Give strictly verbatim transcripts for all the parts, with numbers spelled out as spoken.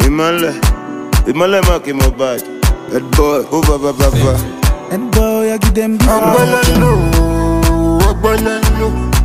Imale, Imale Maki Mobad. Head boy, oh baba baba. Head boy, I give them the Agbalalo, agbalalo.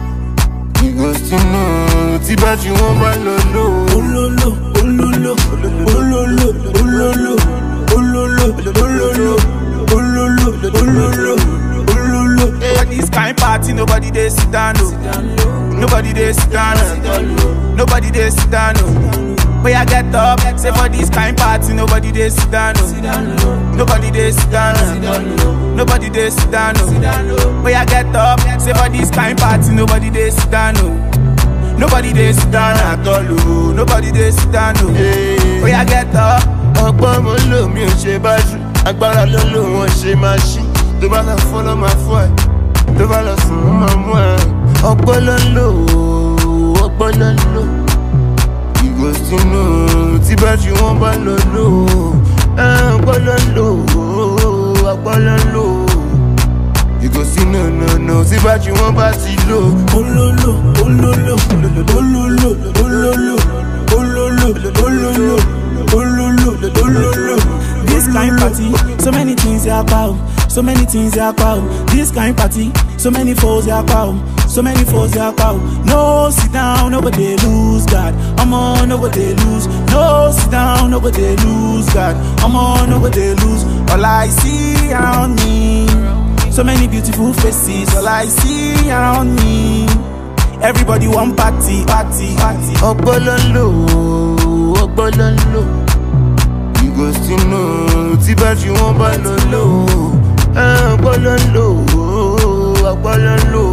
You go to know, Tiba you want my lolo. Ololo, ololo, ololo, ololo, ololo, ololo, ololo, ololo, ololo. At this kind party, nobody they sit down, no. Nobody they sit down, no. Nobody they sit down, no. But I get up, say for this kind party, nobody they sit down, no. Nobody they sit down, no. Nobody they sit down, no. But I get up, say for this kind party, nobody they sit down, no. Nobody they sit down at all, no. Nobody they sit down, no. But I get up. Ọgbọ́n mo lò mí ò ṣe bájú, agbára ló lò wọ́n ṣe máa ṣí. Tó bá lọ fọ́ ló máa fọ́ ẹ̀, tó bá lọ sùn ó máa mú ẹ̀. Ọgbọ́n ló ń lò, ọgbọ́n ló ń lò. Ìgò sínú tí bájú wọn bá lọ lò. Ọgbọ́n ló ń lò, ọgbọ́n ló ń lò. Ìgò sínú nùnù tí bájú wọn bá ti lò. Ololo, ololo, ololo, ololo, ololo, ololo. Ololo, ololo. This kind party, so many things about, so many things about. This kind party, so many foes about, so many foes about. No sit down, nobody lose God. I'm on, nobody lose. No sit down, nobody lose God. I'm on, nobody lose. All I see around me, so many beautiful faces. All I see around me, everybody want party, party, party. Ọgbọ́lọ́lọ́, ọgbọ́lọ́lọ́. Ìgò sínú tí bájú wọn bá lọ lò. Ọgbọ́lọ́lọ́, ọgbọ́lọ́lọ́.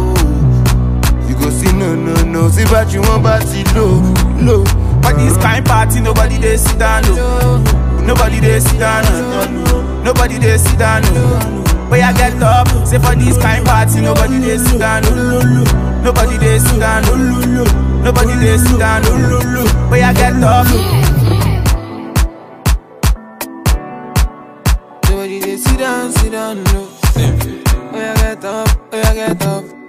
Ìgò sínú nùnù tí bájú wọn bá ti lò, lò. But this kind party, nobody they sit down, no. Nobody they sit down, no. Nobody they sit down, no. But I get up, say for this kind party, nobody they sit down, no. Nobody they sit down, no. Nobody they sit down, no. But I get up. Nobody they sit down, sit down, no. Oh, I get up, oh, I get up.